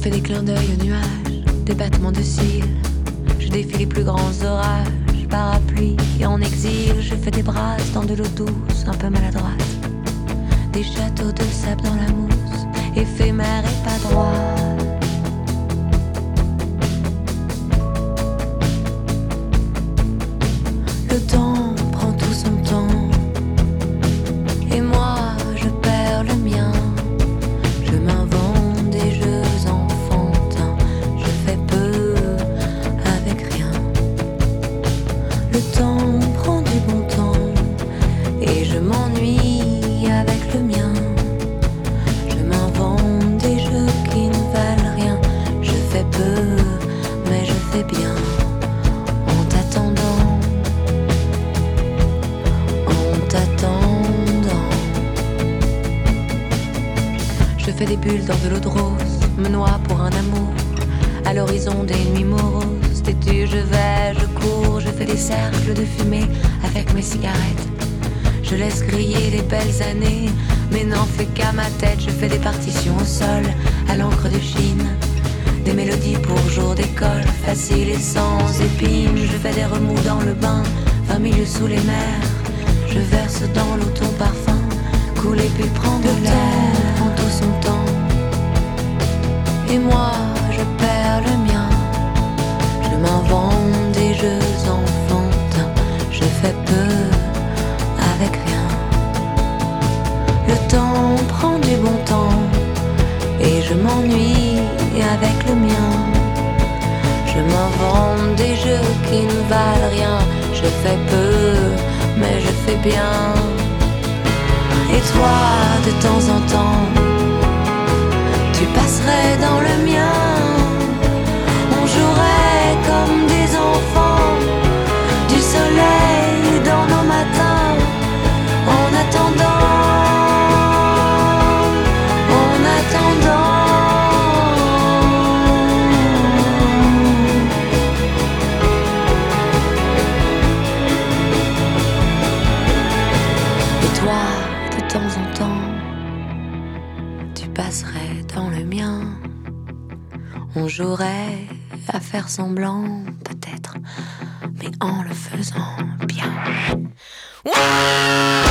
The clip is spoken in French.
fais des clins d'œil aux nuages, des battements de cils. Je défie les plus grands orages, parapluie et en exil. Je fais des brasses dans de l'eau douce, un peu maladroite. Des châteaux de sable dans la mousse, éphémère et pas droit. Le temps prend tout son temps, et moi je perds le mien. Je m'invente des jeux enfantins, je fais peu avec rien. Le temps prend du bon temps, et je m'ennuie avec le mien. Je m'invente des jeux qui ne valent rien, je fais peu, mais je fais bien. En t'attendant. Je fais des bulles dans de l'eau de rose, me noie pour un amour, à l'horizon des nuits moroses. Têtu, je vais, je cours, je fais des cercles de fumée avec mes cigarettes. Je laisse griller les belles années, mais n'en fais qu'à ma tête. Je fais des partitions au sol, à l'encre de Chine, des mélodies pour jour d'école, faciles et sans épines. Je fais des remous dans le bain, 20 milieux sous les mers. Je verse dans l'eau ton parfum, couler puis prendre l'air. Prend tout son temps, et moi je perds le mien. Je m'invente des jeux enfantins, je fais peu avec rien. Le temps prend du bon temps, et je m'ennuie avec le mien. Je m'invente des jeux qui ne valent rien, je fais peu, mais je fais bien. Et toi, de temps en temps, tu passerais dans le mien. On jouerait comme des enfants, du soleil dans nos matins. En attendant, en attendant. De temps en temps, tu passerais dans le mien. On jouerait à faire semblant, peut-être, mais en le faisant bien. Ouais.